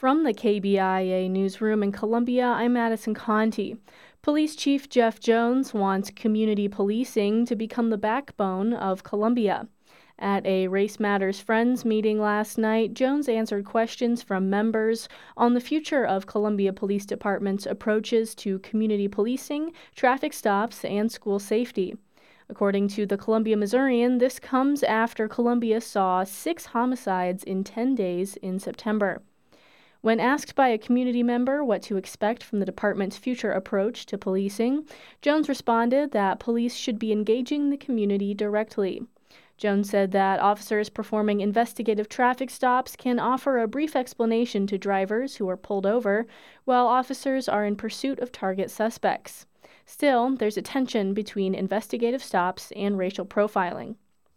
From the KBIA newsroom in Columbia, I'm Madison Conti. Police Chief Jeff Jones wants community policing to become the backbone of Columbia. At a Race Matters Friends meeting last night, Jones answered questions from members on the future of Columbia Police Department's approaches to community policing, traffic stops, and school safety. According to the Columbia Missourian, this comes after Columbia saw 6 homicides in 10 days in September. When asked by a community member what to expect from the department's future approach to policing, Jones responded that police should be engaging the community directly. Jones said that officers performing investigative traffic stops can offer a brief explanation to drivers who are pulled over, while officers are in pursuit of target suspects. Still, there's a tension between investigative stops and racial profiling.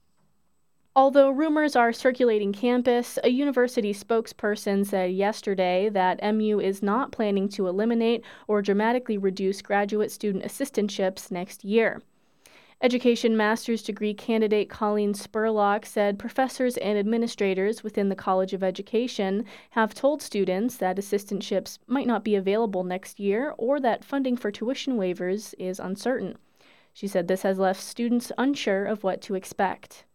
Although rumors are circulating campus, a university spokesperson said yesterday that MU is not planning to eliminate or dramatically reduce graduate student assistantships next year. Education master's degree candidate Colleen Spurlock said professors and administrators within the College of Education have told students that assistantships might not be available next year or that funding for tuition waivers is uncertain. She said this has left students unsure of what to expect.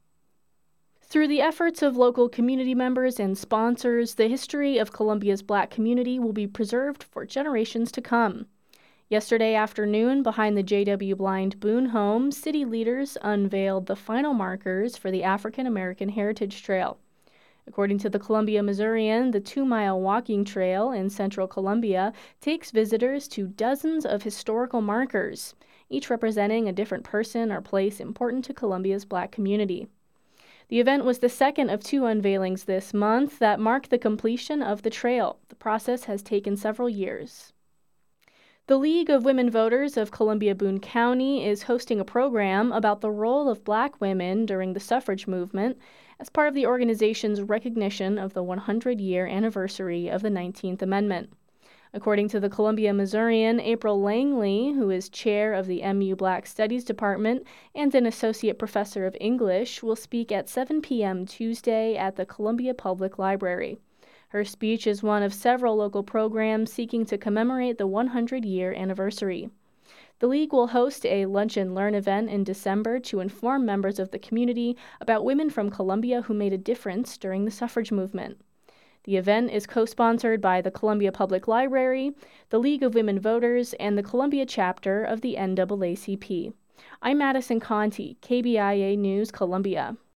Through the efforts of local community members and sponsors, the history of Columbia's Black community will be preserved for generations to come. Yesterday afternoon, behind the J.W. Blind Boone home, city leaders unveiled the final markers for the African American Heritage Trail. According to the Columbia Missourian, the 2-mile walking trail in central Columbia takes visitors to dozens of historical markers, each representing a different person or place important to Columbia's Black community. The event was the second of 2 unveilings this month that mark the completion of the trail. The process has taken several years. The League of Women Voters of Columbia-Boone County is hosting a program about the role of Black women during the suffrage movement as part of the organization's recognition of the 100-year anniversary of the 19th Amendment. According to the Columbia Missourian, April Langley, who is chair of the MU Black Studies Department and an associate professor of English, will speak at 7 p.m. Tuesday at the Columbia Public Library. Her speech is one of several local programs seeking to commemorate the 100-year anniversary. The League will host a Lunch and Learn event in December to inform members of the community about women from Columbia who made a difference during the suffrage movement. The event is co-sponsored by the Columbia Public Library, the League of Women Voters, and the Columbia chapter of the NAACP. I'm Madison Conti, KBIA News, Columbia.